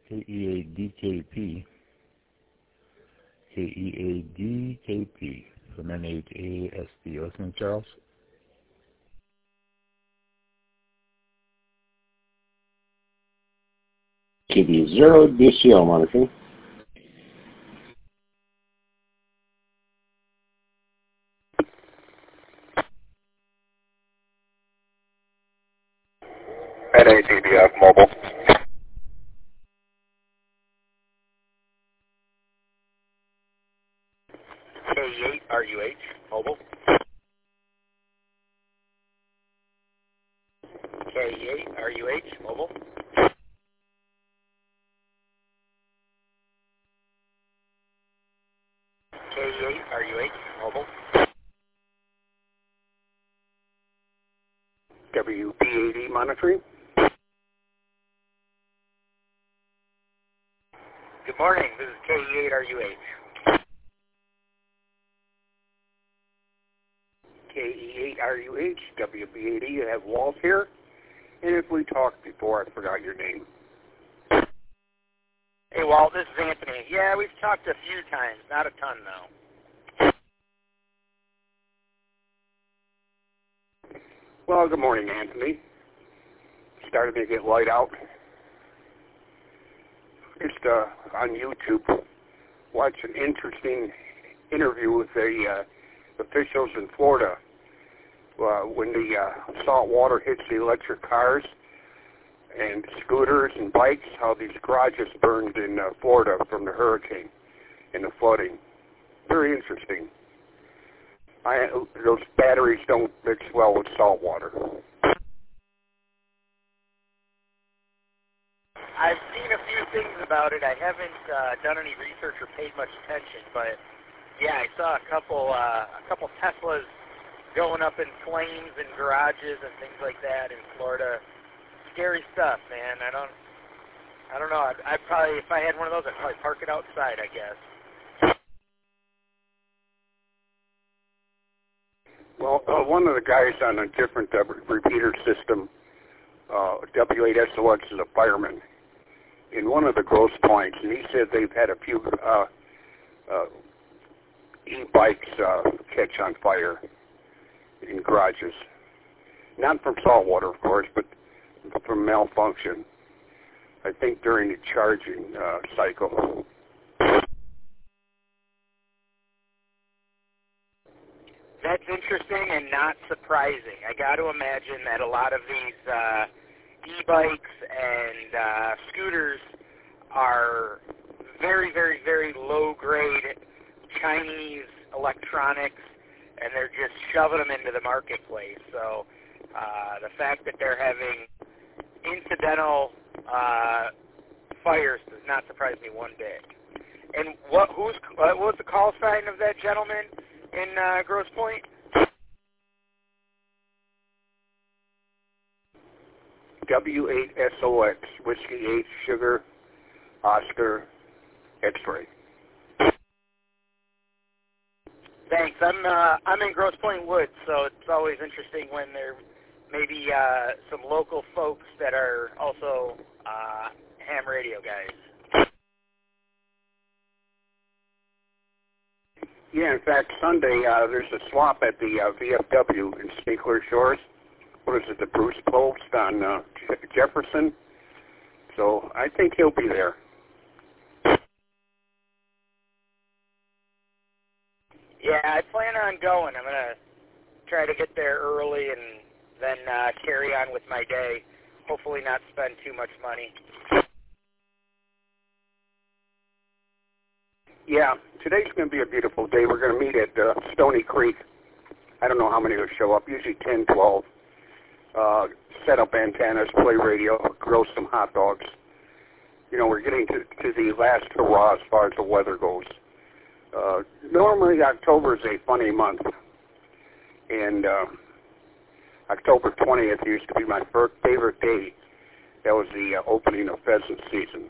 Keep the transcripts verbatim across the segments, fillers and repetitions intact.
K E eight D K P, K E eight D K P from N H A S D. Listening, Charles? K B zero D C L monitoring. N A T B F mobile. K eight R U H mobile. K eight R U H mobile. K eight R U H mobile. W B eighty monitoring. Good morning, this is K eight R U H. K E eight R U H, W B eighty, you have Walt here. And if we talked before, I forgot your name. Hey, Walt, this is Anthony. Yeah, we've talked a few times, not a ton, though. Well, good morning, Anthony. Starting to get light out. Just uh, on YouTube, watch an interesting interview with the uh, officials in Florida. Uh, when the uh, salt water hits the electric cars and scooters and bikes, how these garages burned in uh, Florida from the hurricane and the flooding. Very interesting. I, those batteries don't mix well with salt water. I've seen a few things about it. I haven't uh, done any research or paid much attention, but yeah, I saw a couple uh, a couple Teslas going up in flames in garages and things like that in Florida. Scary stuff, man. I don't I don't know. I'd, I'd probably, if I had one of those, I'd probably park it outside, I guess. Well, uh, one of the guys on a different uh, repeater system, uh, W eight S O X, is a fireman in one of the Grosse Pointes, and he said they've had a few uh, uh, e-bikes uh, catch on fire in garages. Not from salt water, of course, but from malfunction. I think during the charging uh, cycle. That's interesting and not surprising. I got to imagine that a lot of these uh, e-bikes and uh, scooters are very, very, very low-grade Chinese electronics, and they're just shoving them into the marketplace. So uh, the fact that they're having incidental uh, fires does not surprise me one bit. And what who's what was the call sign of that gentleman in uh, Grosse Pointe? W eight S O X, Whiskey eight, Sugar, Oscar, X-ray. Thanks. I'm uh, I'm in Grosse Pointe Woods, so it's always interesting when there may be uh, some local folks that are also uh, ham radio guys. Yeah, in fact, Sunday uh, there's a swap at the uh, V F W in Spinkler Shores. What is it, the Bruce Post on uh, Jefferson? So I think he'll be there. Yeah, I plan on going. I'm going to try to get there early and then uh, carry on with my day. Hopefully not spend too much money. Yeah, today's going to be a beautiful day. We're going to meet at uh, Stony Creek. I don't know how many will show up, usually ten, twelve. Uh, set up antennas, play radio, grill some hot dogs. You know, we're getting to, to the last hurrah as far as the weather goes. Uh, normally October is a funny month, and uh, October twentieth used to be my first favorite day. That was the uh, opening of pheasant season.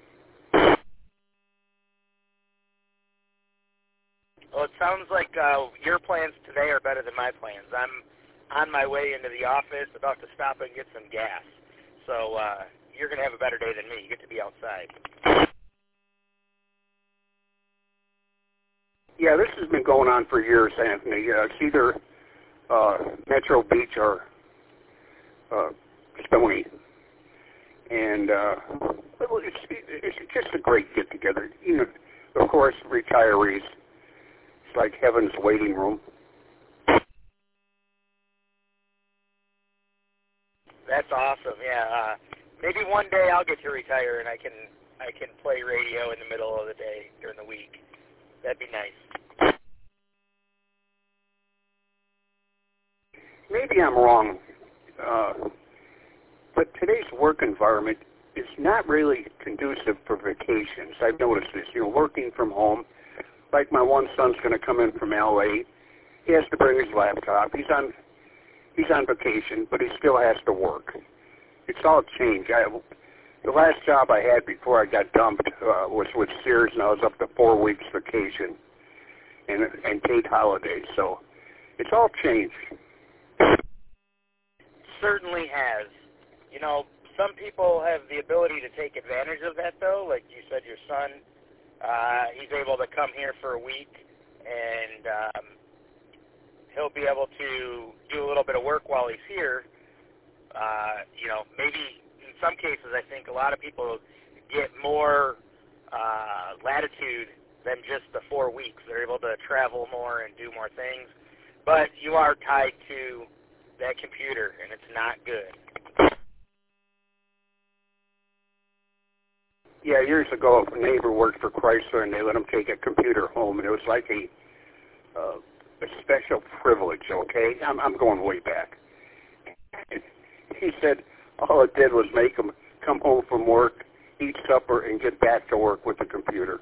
Well, it sounds like uh, your plans today are better than my plans. I'm on my way into the office, about to stop and get some gas. So, uh, you're going to have a better day than me. You get to be outside. Yeah, this has been going on for years, Anthony. Uh, it's either uh, Metro Beach or uh, Stony. And uh, it's, it's just a great get-together. You know, of course, retirees. It's like heaven's waiting room. That's awesome. Yeah. Uh, maybe one day I'll get to retire and I can I can play radio in the middle of the day during the week. That'd be nice. Maybe I'm wrong, uh, but today's work environment is not really conducive for vacations. I've noticed this. You know, working from home, like my one son's going to come in from L A. He has to bring his laptop. He's on he's on vacation, but he still has to work. It's all changed. I, the last job I had before I got dumped uh, was with Sears, and I was up to four weeks vacation and and paid holidays. So it's all changed. Certainly has. You know, some people have the ability to take advantage of that, though. Like you said, your son, uh, he's able to come here for a week, and um, he'll be able to do a little bit of work while he's here. Uh, you know, maybe in some cases, I think a lot of people get more uh, latitude than just the four weeks. They're able to travel more and do more things. But you are tied to that computer, and it's not good. Yeah, years ago, a neighbor worked for Chrysler, and they let him take a computer home, and it was like a uh, a special privilege. Okay, I'm I'm going way back. He said all it did was make him come home from work, eat supper, and get back to work with the computer.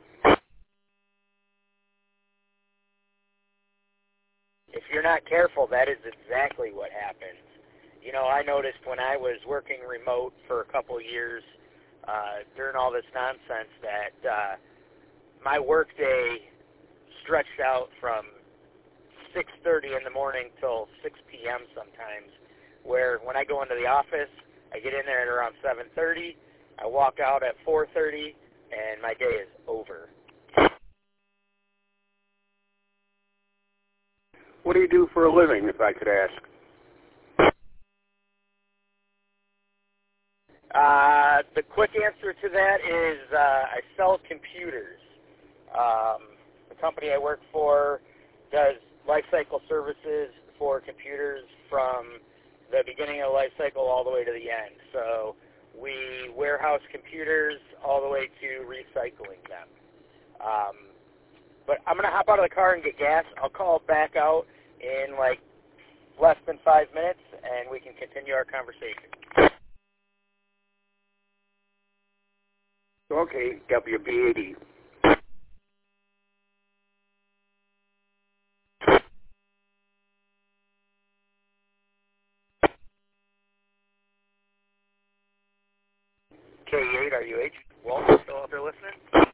If you're not careful, that is exactly what happens. You know, I noticed when I was working remote for a couple years uh, during all this nonsense that uh, my workday stretched out from six thirty in the morning till six p.m. sometimes, where when I go into the office, I get in there at around seven thirty, I walk out at four thirty, and my day is over. What do you do for a living, if I could ask? Uh, the quick answer to that is uh, I sell computers. Um, the company I work for does life cycle services for computers from the beginning of the life cycle all the way to the end. So we warehouse computers all the way to recycling them. Um, but I'm going to hop out of the car and get gas. I'll call back out in like less than five minutes, and we can continue our conversation. Okay, W B eighty. K eight, R U H. Walter, still out there listening?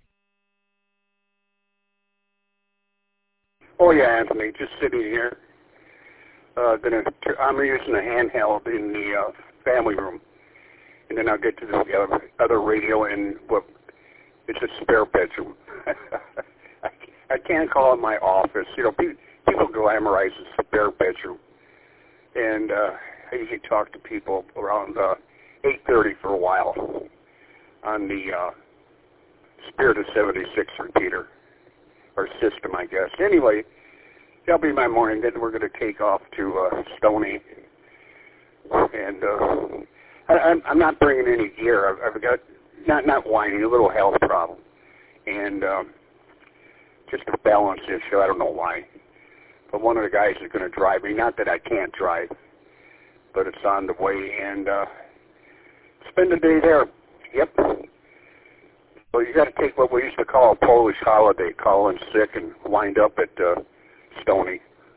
Oh yeah, Anthony, just sitting here. Uh, gonna, I'm using a handheld in the uh, family room, and then I'll get to the uh, other radio in what it's a spare bedroom. I, I can't call it my office. You know, pe- people glamorize a spare bedroom, and uh, you can talk to people around uh, eight thirty for a while on the uh, Spirit of seventy-six repeater, or system, I guess. Anyway, that'll be my morning. Then we're going to take off to uh, Stony. And uh, I, I'm, I'm not bringing any gear. I've, I've got, not not whining, a little health problem. And um, just a balance issue. I don't know why. But one of the guys is going to drive me. Not that I can't drive, but it's on the way. And uh, spend the day there. Yep. So you got to take what we used to call a Polish holiday, call in sick and wind up at uh, Stony.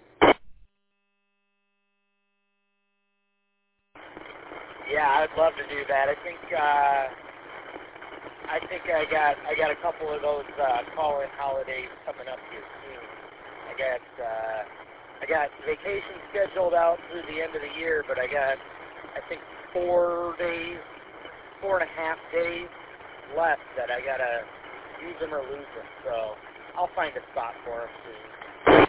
Yeah, I'd love to do that. I think uh, I think I got I got a couple of those uh, call-in holidays coming up here soon. I got uh, I got vacation scheduled out through the end of the year, but I got I think four days four and a half days left that I gotta use them or lose them. So I'll find a spot for them soon.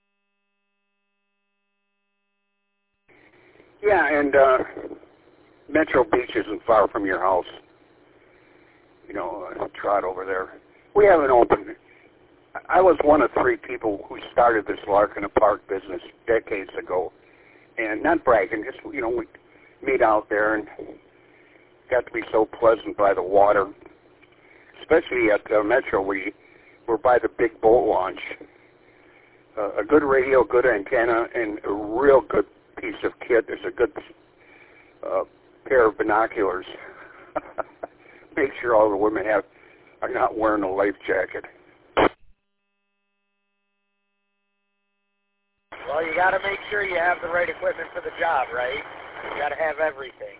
Yeah, and uh, Metro Beach isn't far from your house. You know, uh, trot over there. We haven't opened. I was one of three people who started this Lark in a Park business decades ago. And not bragging, just, you know, we meet out there and got to be so pleasant by the water. Especially at uh, Metro, we were by the big boat launch. Uh, a good radio, good antenna, and a real good piece of kit. There's a good uh, pair of binoculars. Make sure all the women have are not wearing a life jacket. Well, you got to make sure you have the right equipment for the job, right? You got to have everything.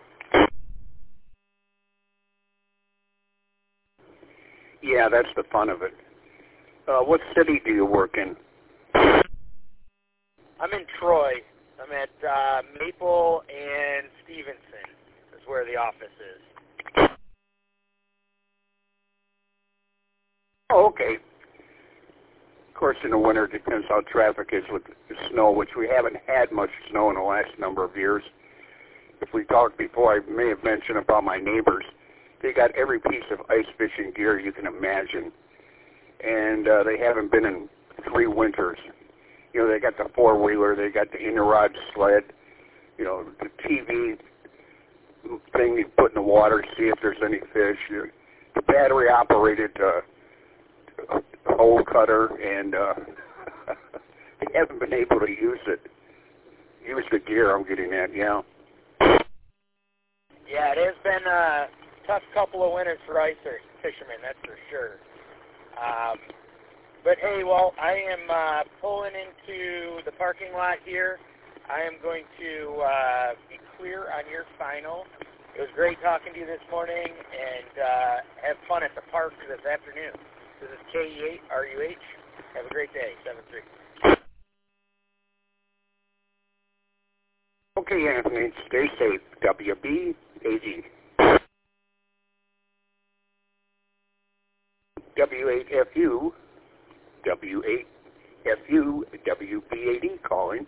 Yeah, that's the fun of it. Uh, what city do you work in? I'm in Troy. I'm at uh, Maple and Stevenson is where the office is. Oh, okay. Of course, in the winter, it depends how traffic is with the snow, which we haven't had much snow in the last number of years. If we talked before, I may have mentioned about my neighbors. They got every piece of ice fishing gear you can imagine, and uh, they haven't been in three winters. You know, they got the four-wheeler, they got the Inurat sled, you know, the T V thing you put in the water to see if there's any fish, the battery-operated uh, hole cutter, and uh, they haven't been able to use it. Use the gear, I'm getting at, yeah. Yeah, it has been a tough couple of winters for ice fishermen, that's for sure. Um, but hey, well, I am uh, pulling into the parking lot here. I am going to uh, be clear on your final. It was great talking to you this morning, and uh, have fun at the park this afternoon. This is K E eight R U H. Have a great day, seven three. Okay, Anthony, stay safe. W B A D. W eight F U, W eight F U, W B A D calling.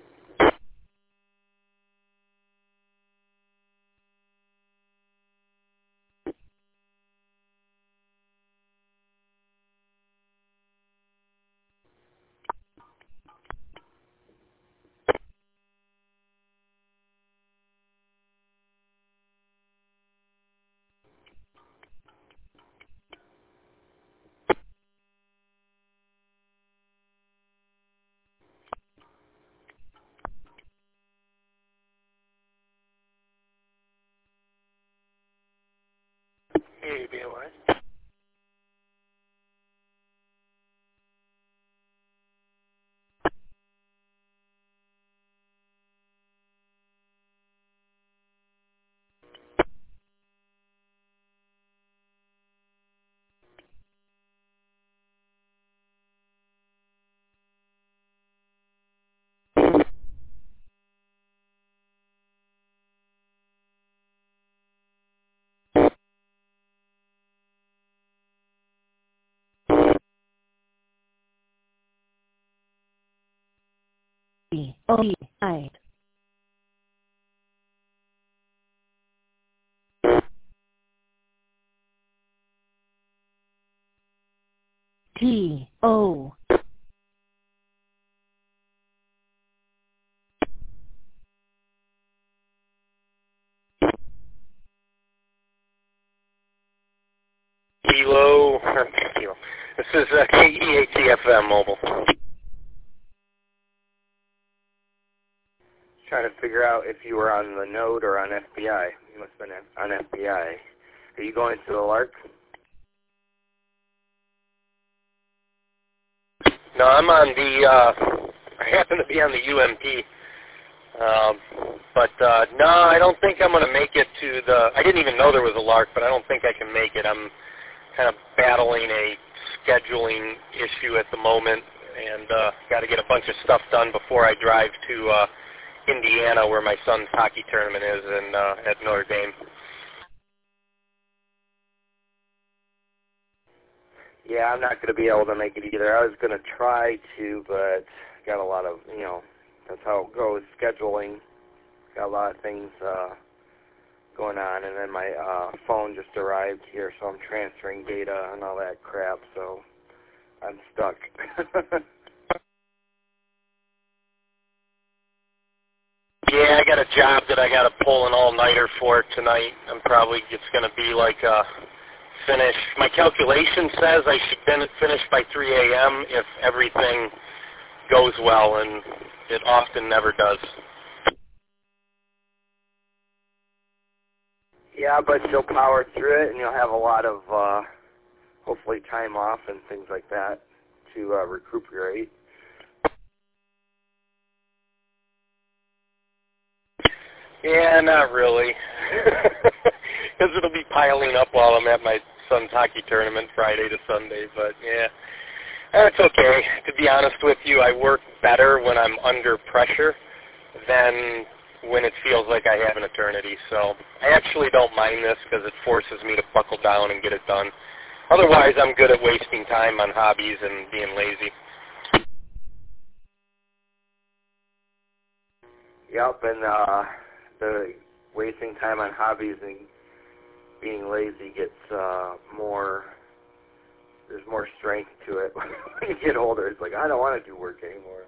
Hey, B O S. O I T O Kilo, Kilo. This is uh, K E eight T F M mobile. Trying to figure out if you were on the node or on F B I. You must have been on F B I. Are you going to the Lark? No, I'm on the, uh, I happen to be on the U M P. Um, but, uh, no, I don't think I'm going to make it to the, I didn't even know there was a Lark, but I don't think I can make it. I'm kind of battling a scheduling issue at the moment, and uh, got to get a bunch of stuff done before I drive to uh, Indiana, where my son's hockey tournament is, in, uh, at Notre Dame. Yeah, I'm not going to be able to make it either. I was going to try to, but got a lot of, you know, that's how it goes, scheduling. Got a lot of things uh, going on, and then my uh, phone just arrived here, so I'm transferring data and all that crap, so I'm stuck. Yeah, I got a job that I got to pull an all-nighter for tonight. I'm probably, it's going to be like a finish. My calculation says I should fin- finish by three a.m. if everything goes well, and it often never does. Yeah, but you'll power through it, and you'll have a lot of, uh, hopefully, time off and things like that to uh, recuperate. Yeah, not really. Because it'll be piling up while I'm at my son's hockey tournament Friday to Sunday. But, yeah, that's okay. To be honest with you, I work better when I'm under pressure than when it feels like I have an eternity. So I actually don't mind this because it forces me to buckle down and get it done. Otherwise, I'm good at wasting time on hobbies and being lazy. Yep, and uh, the wasting time on hobbies and being lazy gets uh, more, there's more strength to it when you get older. It's like, I don't want to do work anymore.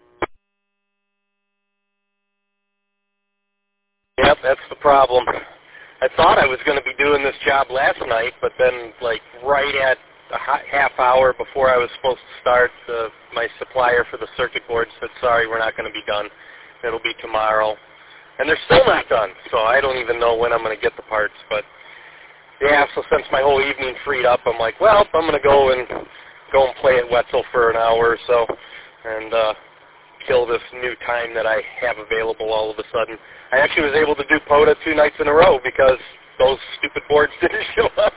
Yep, that's the problem. I thought I was going to be doing this job last night, but then, like, right at a half hour before I was supposed to start, uh, my supplier for the circuit board said, sorry, we're not going to be done. It'll be tomorrow. And they're still not done, so I don't even know when I'm going to get the parts. But, yeah, so since my whole evening freed up, I'm like, well, I'm going to go and go and play at Wetzel for an hour or so and uh, kill this new time that I have available all of a sudden. I actually was able to do POTA two nights in a row because those stupid boards didn't show up.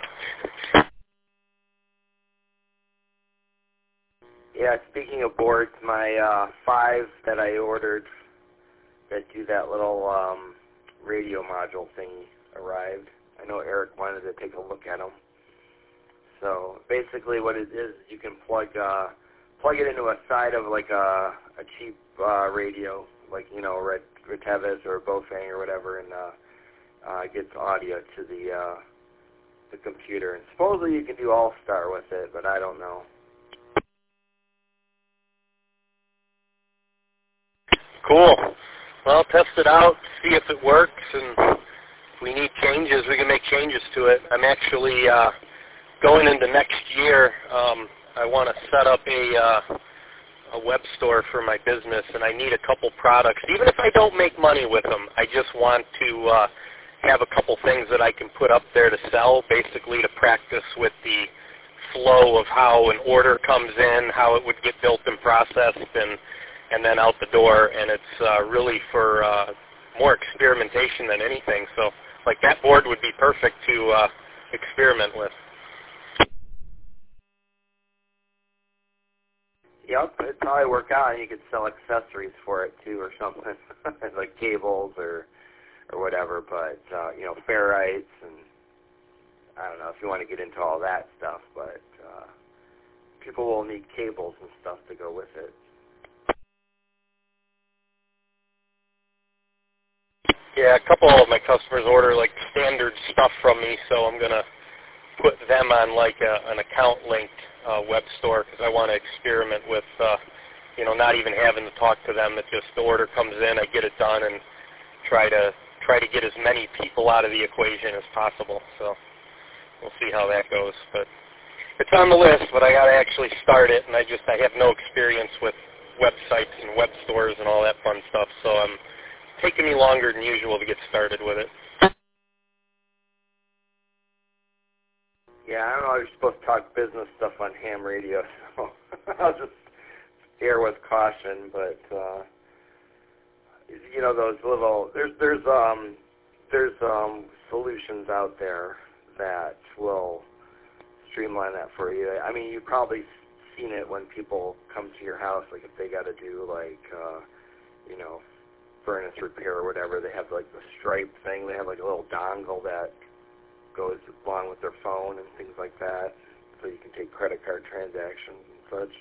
Yeah, speaking of boards, my uh, five that I ordered that do that little um, radio module thing arrived. I know Eric wanted to take a look at them. So basically what it is, you can plug uh, plug it into a side of like a, a cheap uh, radio, like, you know, Red Retevis or Bofang or whatever, and uh, uh, gets audio to the uh, the computer. And supposedly you can do All-Star with it, but I don't know. Cool. Well, test it out, see if it works, and if we need changes, we can make changes to it. I'm actually uh, going into next year. Um, I want to set up a uh, a web store for my business, and I need a couple products. Even if I don't make money with them, I just want to uh, have a couple things that I can put up there to sell, basically to practice with the flow of how an order comes in, how it would get built and processed, and and then out the door. And it's uh, really for uh, more experimentation than anything. So, like, that board would be perfect to uh, experiment with. Yep, it'd probably work out, and you could sell accessories for it too, or something, like cables or or whatever. But uh, you know, ferrites, and I don't know if you want to get into all that stuff, but uh, people will need cables and stuff to go with it. Yeah, a couple of my customers order like standard stuff from me, so I'm gonna put them on like a, an account linked uh, web store because I want to experiment with, uh, you know, not even having to talk to them. That just the order comes in, I get it done, and try to try to get as many people out of the equation as possible. So we'll see how that goes. But it's on the list, but I got to actually start it, and I just I have no experience with websites and web stores and all that fun stuff. So I'm taking me longer than usual to get started with it. Yeah, I don't know. You're supposed to talk business stuff on ham radio, so I'll just err with caution. But uh, you know, those little there's there's um there's um solutions out there that will streamline that for you. I mean, you've probably seen it when people come to your house, like if they got to do like uh, you know, furnace repair or whatever. They have like the Stripe thing. They have like a little dongle that goes along with their phone and things like that. so you can take credit card transactions and such.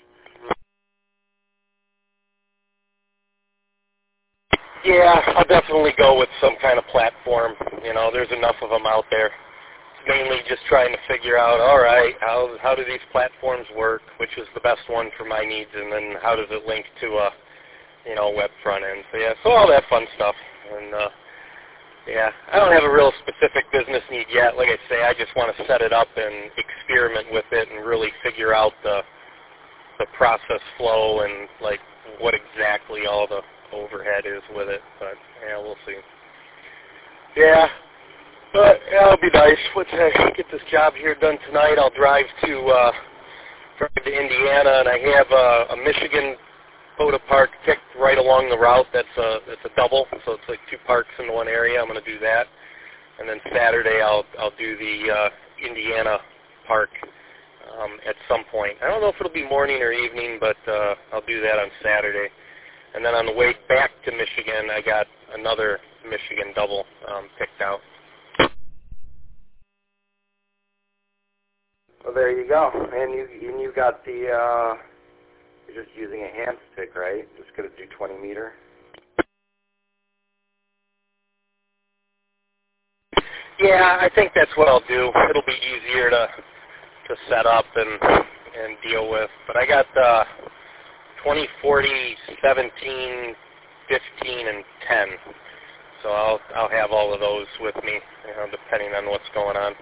Yeah, I'll definitely go with some kind of platform. You know, there's enough of them out there. Mainly just trying to figure out, all right, how how do these platforms work, which is the best one for my needs, and then how does it link to a, you know, web front end. So yeah, so all that fun stuff. And uh, yeah, I don't have a real specific business need yet. Like I say, I just want to set it up and experiment with it and really figure out the the process flow and like what exactly all the overhead is with it. But yeah, we'll see. Yeah. But yeah, it'll be nice. Once I get this job here done tonight, I'll drive to uh, drive to Indiana, and I have uh, a Michigan photo park picked right along the route. That's a that's a double, so it's like two parks in one area. I'm going to do that, and then Saturday I'll I'll do the uh, Indiana park um, at some point. I don't know if it'll be morning or evening, but uh, I'll do that on Saturday. And then on the way back to Michigan, I got another Michigan double um, picked out. Well, there you go. And you and you got the, uh, you're just using a hand stick, right? Just going to do twenty meter. Yeah, I think that's what I'll do. It'll be easier to to set up and and deal with. But I got uh, twenty, forty, seventeen, fifteen, and ten. So I'll I'll have all of those with me, you know, depending on what's going on.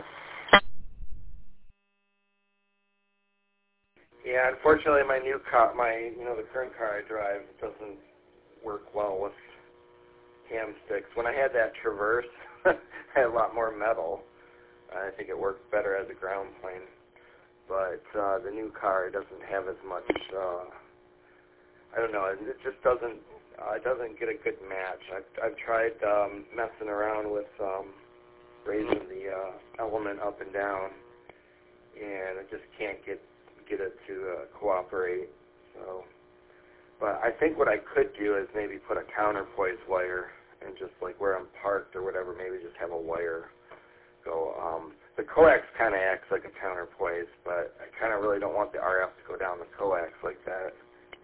Yeah, unfortunately, my new car, my you know the current car I drive doesn't work well with ham sticks. When I had that Traverse, I had a lot more metal. I think it worked better as a ground plane. But uh, the new car doesn't have as much. Uh, I don't know. It just doesn't. Uh, it doesn't get a good match. I've I've tried um, messing around with um, raising the uh, element up and down, and I just can't get. get it to uh, cooperate. So, but I think what I could do is maybe put a counterpoise wire and just like where I'm parked or whatever, maybe just have a wire go. Um, the coax kind of acts like a counterpoise, but I kind of really don't want the R F to go down the coax like that.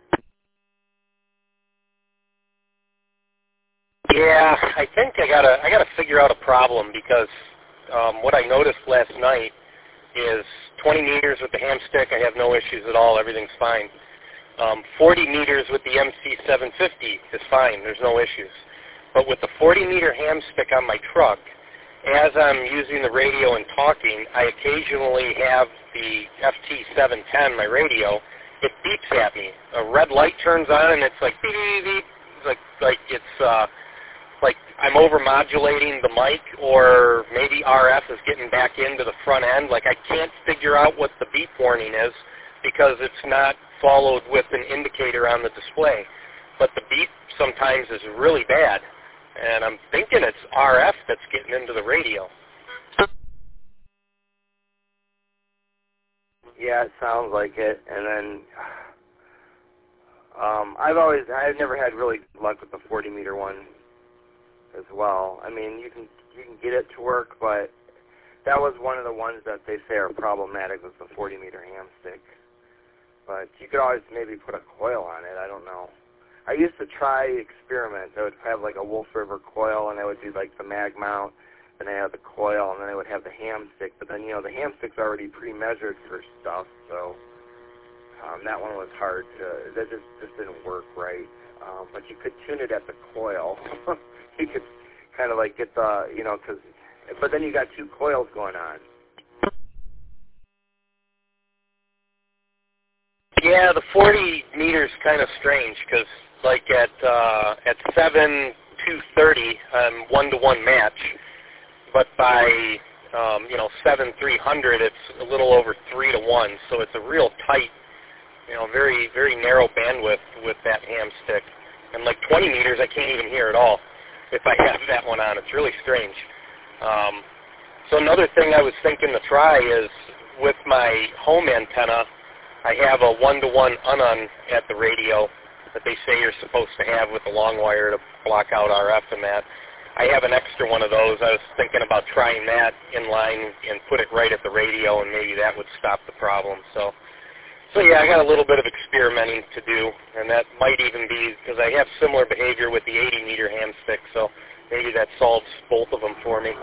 Yeah, I think I gotta I gotta figure out a problem because um, what I noticed last night is twenty meters with the ham stick, I have no issues at all, everything's fine. Um, forty meters with the M C seven fifty is fine, there's no issues. But with the forty meter ham stick on my truck, as I'm using the radio and talking, I occasionally have the F T seven ten, my radio, it beeps at me. A red light turns on and it's like beep, beep, beep. It's like, like it's, uh, like I'm over-modulating the mic, or maybe R F is getting back into the front end. Like I can't figure out what the beep warning is because it's not followed with an indicator on the display. But the beep sometimes is really bad, and I'm thinking it's R F that's getting into the radio. Yeah, it sounds like it. And then um, I've always, I've never had really good luck with the forty meter one as well. I mean, you can you can get it to work, but that was one of the ones that they say are problematic with the forty meter ham stick. But you could always maybe put a coil on it. I don't know. I used to try experiments. I would have like a Wolf River coil, and I would do like the mag mount, and I had the coil, and then I would have the ham stick. But then, you know, the ham stick's already pre-measured for stuff, so um, that one was hard to, that just, just didn't work right. Um, but you could tune it at the coil. You could kind of like get the, you know, because, but then you got two coils going on. Yeah, the forty meters kind of strange because, like at uh, at seven two thirty, um, one to one match, but by um, you know seven three hundred, it's a little over three to one. So it's a real tight, you know, very very narrow bandwidth with that ham stick. And like twenty meters, I can't even hear at all if I have that one on. It's really strange. Um, so another thing I was thinking to try is with my home antenna, I have a one-to-one un-un at the radio that they say you're supposed to have with the long wire to block out R F and that. I have an extra one of those. I was thinking about trying that in line and put it right at the radio, and maybe that would stop the problem. So, so yeah, I got a little bit of experimenting to do, and that might even be because I have similar behavior with the eighty meter ham stick, so maybe that solves both of them for me.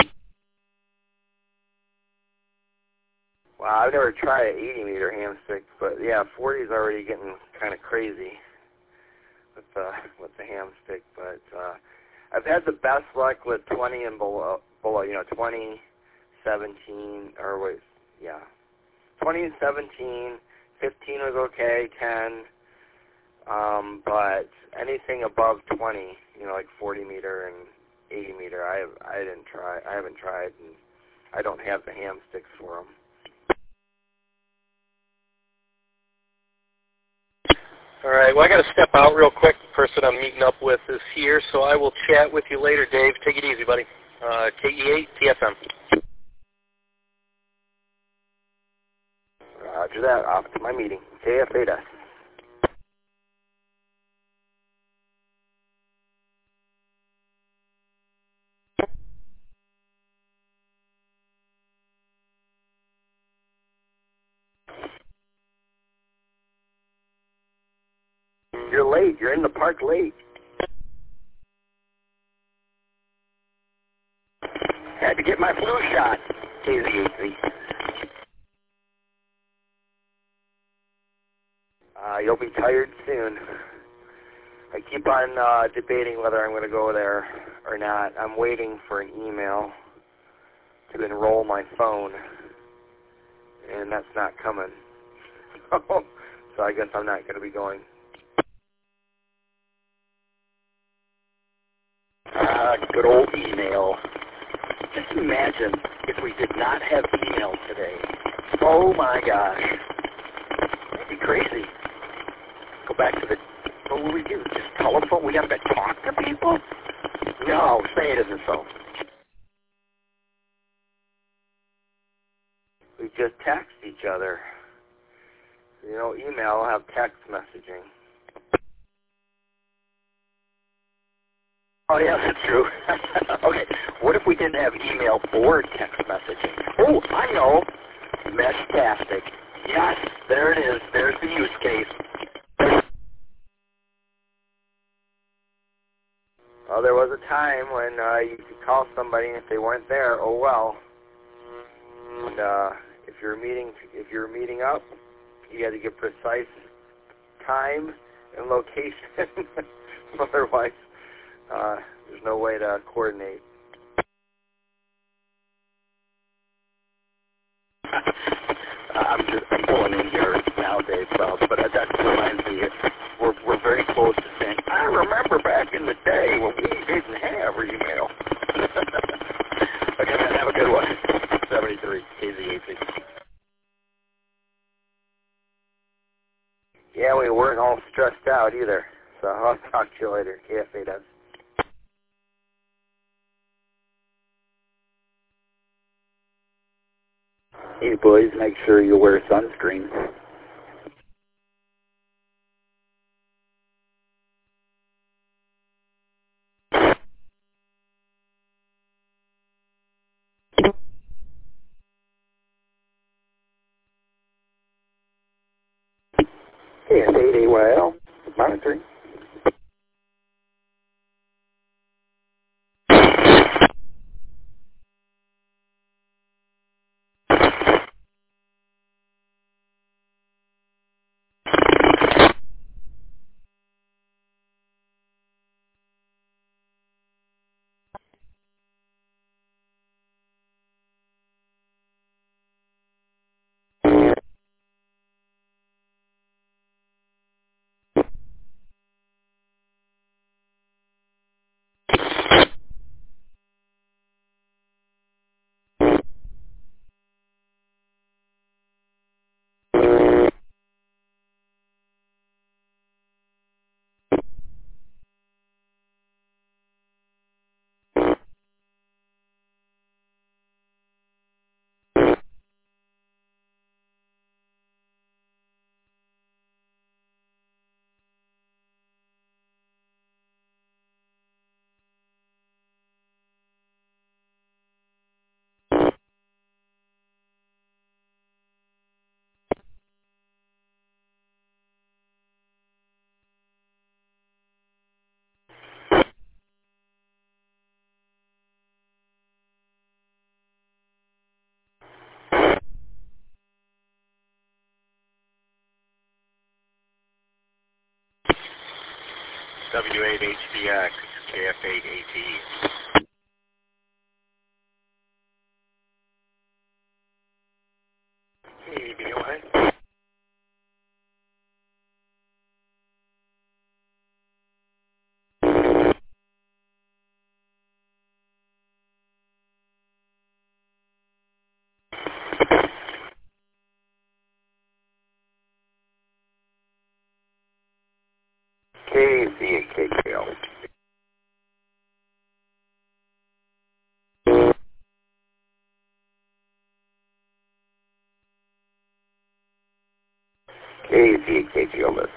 Well, I've never tried an eighty meter ham stick, but yeah, forty is already getting kind of crazy with the with the ham stick. But uh, I've had the best luck with twenty and below, below. You know, twenty, seventeen, or wait, yeah, twenty and seventeen. fifteen was okay, ten. Um, but anything above twenty, you know, like forty meter and eighty meter, I have, I didn't try. I haven't tried, and I don't have the ham sticks for them. All right, well, I got to step out real quick. The person I'm meeting up with is here, so I will chat with you later, Dave. Take it easy, buddy. Uh, K E eight T F M. Roger that. Off to my meeting. K F eight S. You're late. You're in the park late. Had to get my flu shot. K Z eight three. Uh, you'll be tired soon. I keep on uh, debating whether I'm going to go there or not. I'm waiting for an email to enroll my phone, and that's not coming. So I guess I'm not going to be going. Ah, good old email. Just imagine if we did not have email today. Oh my gosh. That'd be crazy. Go back to the, what would we do? Just telephone? We have to talk to people? No, say it isn't so. We just text each other. You know, email will have text messaging. Oh, yeah, that's true. Okay, what if we didn't have email or text messaging? Oh, I know. Meshtastic. Yes, there it is. There's the use case. Well, there was a time when uh, you could call somebody, and if they weren't there, oh well. And uh, if you're meeting, if you're meeting up, you had to give precise time and location. Otherwise, uh, there's no way to coordinate. I'm just I'm pulling in here nowadays, well, but that reminds me, we're we're very close to saying, I remember back in the day when we didn't have email. Okay, man, have a good one. seventy-three, K Z eight six. Yeah, we weren't all stressed out either. So I'll talk to you later. K F eight S. Hey, boys, make sure you wear sunscreen. K F eight A Y L, monitoring. W eight H B X, K F eight A T E. K B O I. K C A K K L. K C A K G L listing.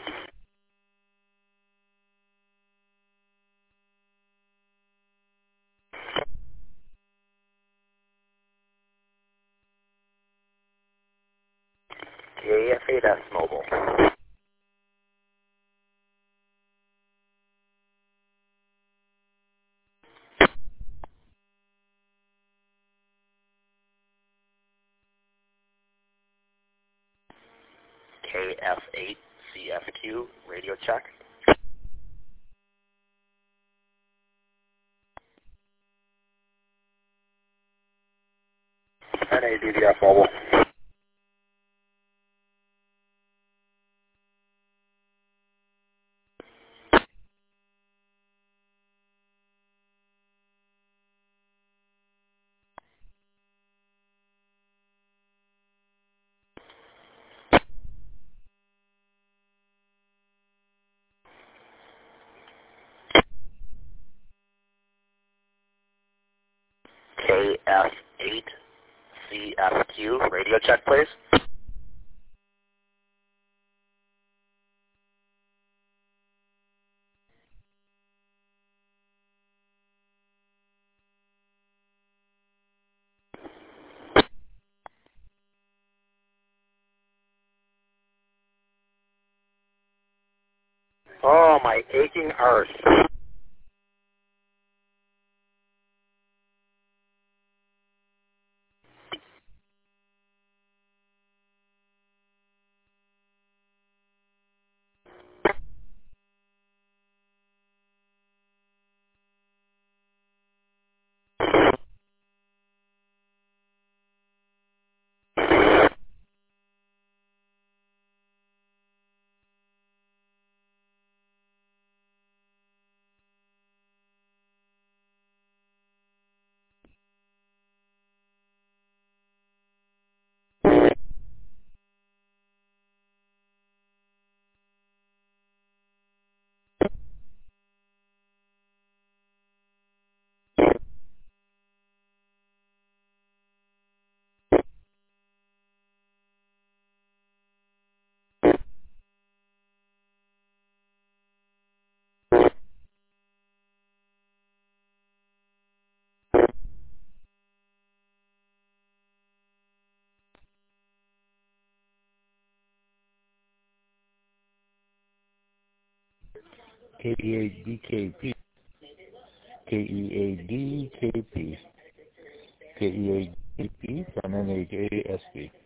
K F eight S Mobile. K F eight C F Q, radio check. N A D D F mobile. K F eight C F Q, radio check please. Oh, my aching arse. K E A D K P, K E A D K P, K E A D K P from N H A S B.